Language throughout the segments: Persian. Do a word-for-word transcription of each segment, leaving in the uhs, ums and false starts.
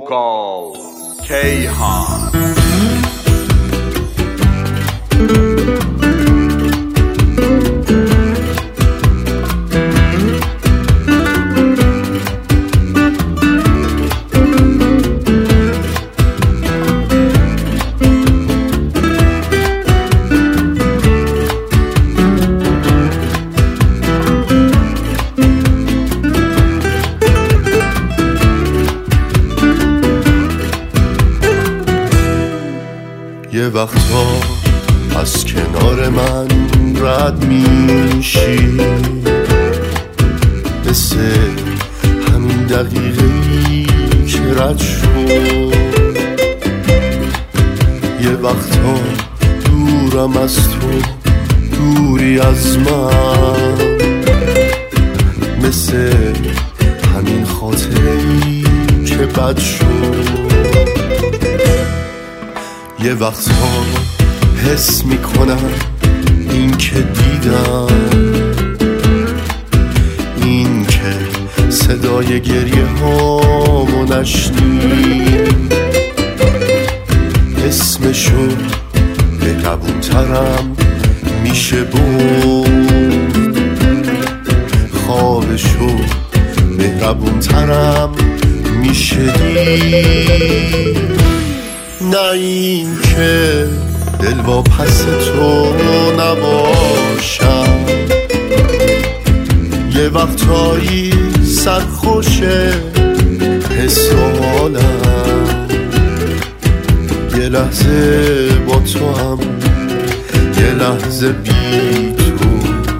vocal Kayhan. یه وقتا از کنار من رد میشی، مثل همین دقیقه‌ای که رد شد. یه وقتا دورم از تو، دوری از من، مثل همین خاطره‌ای که بد شد. یه وقتا حس میکنم این که دیدم، این که صدای گریه هامو نشنید، اسمشو مهربون ترم میشه بود، خوابشو مهربون ترم میشه دید. نه این که دل با پس تو نباشم، یه وقتایی سرخوشه حس و حالم، یه لحظه با تو هم، یه لحظه بی تو،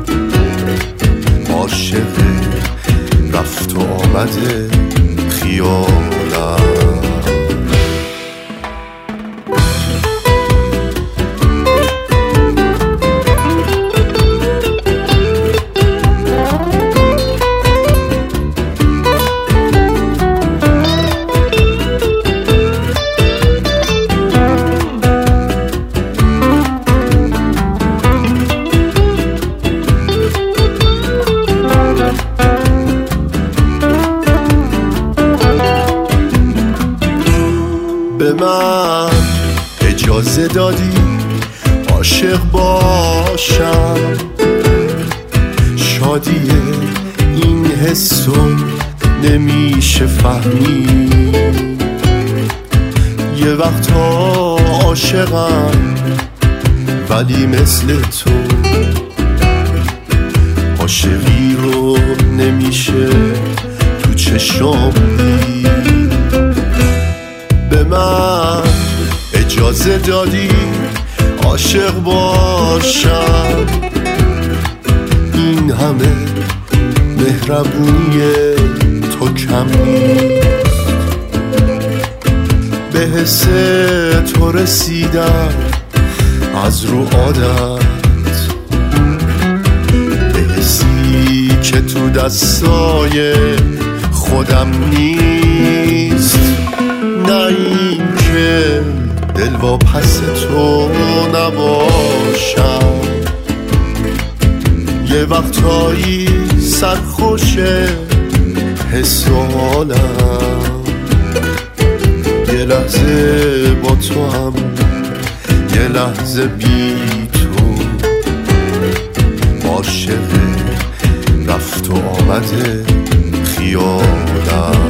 عاشق رفت و آمده خیالم. به من اجازه دادی عاشق باشم، شادی این حسو نمیشه فهمید. یه وقتا عاشقم ولی مثل تو عاشقی رو نمیشه تو چشام دید. به من اجازه دادی عاشق باشم، این همه مهربونی تو کم نیست. به حس تو رسیدم از رو عادت، به حسی که تو دستای خودم نیست. نه این که دل با پس تو نباشم، یه وقتایی سرخوشه حس و حالم، یه لحظه با تو هم، یه لحظه بی تو، عاشق رفت و آمده خیالم.